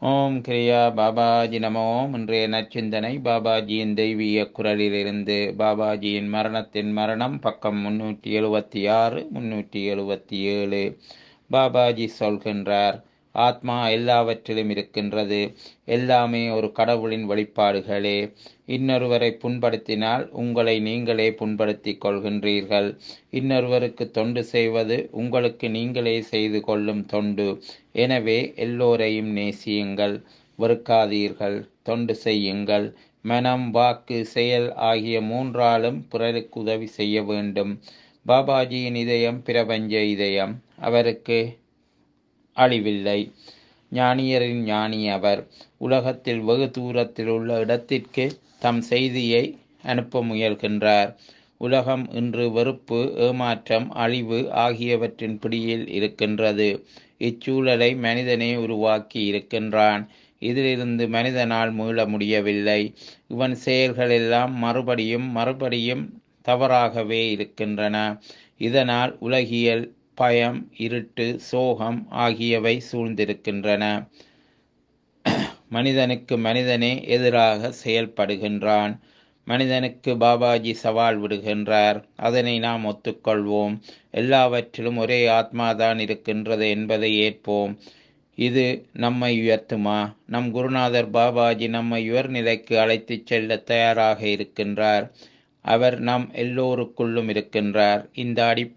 ஓம் கிரியா பாபாஜி நமோ. இன்றைய நற்சிந்தனை பாபாஜியின் தெய்வீக குரலிலிருந்து. பாபாஜியின் மரணத்தின் மரணம், பக்கம் 376 377. பாபாஜி சொல்கின்றார், ஆத்மா எல்லாவற்றிலும் இருக்கின்றது. எல்லாமே ஒரு கடவுளின் வெளிப்பாடுகளே. இன்னொருவரை புண்படுத்தினால் உங்களை நீங்களே புண்படுத்திக் கொள்கின்றீர்கள். இன்னொருவருக்கு தொண்டு செய்வது உங்களுக்கு நீங்களே செய்து கொள்ளும் தொண்டு. எனவே எல்லோரையும் நேசியுங்கள், வெறுக்காதீர்கள், தொண்டு செய்யுங்கள். மனம், வாக்கு, செயல் ஆகிய மூன்றாலும் பிறருக்கு உதவி செய்ய வேண்டும். பாபாஜியின் இதயம் பிரபஞ்ச இதயம். அவருக்கு அழிவில்லை. ஞானியரின் ஞானி அவர். உலகத்தில் வெகு தூரத்தில் உள்ள இடத்திற்கு தம் செய்தியை அனுப்ப முயல்கின்றார். உலகம் இன்று வெறுப்பு, ஏமாற்றம், அழிவு ஆகியவற்றின் பிடியில் இருக்கின்றது. இச்சூழலை மனிதனே உருவாக்கி இருக்கின்றான். இதிலிருந்து மனிதனால் மீள முடியவில்லை. இவன் செயல்கள் எல்லாம் மறுபடியும் தவறாகவே இருக்கின்றன. இதனால் உலகியல் பயம், இருட்டு, சோகம் ஆகியவை சூழ்ந்திருக்கின்றன. மனிதனுக்கு மனிதனே எதிராக செயல்படுகின்றான். மனிதனுக்கு பாபாஜி சவால் விடுகின்றார். அதனை நாம் ஒத்துக்கொள்வோம். எல்லாவற்றிலும் ஒரே ஆத்மாதான் இருக்கின்றது என்பதை ஏற்போம். இது நம்மை உயர்த்துமா? நம் குருநாதர் பாபாஜி நம்மை உயர்நிலைக்கு அழைத்துச் செல்ல தயாராக இருக்கின்றார். அவர் நம் எல்லோருக்குள்ளும் இருக்கின்றார். இந்த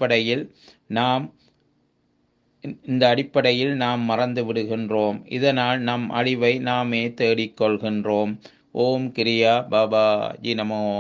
அடிப்படையில் நாம் மறந்து விடுகின்றோம். இதனால் நம் அழிவை நாமே தேடிக்கொள்கின்றோம். ஓம் கிரியா பாபாஜி நமோ.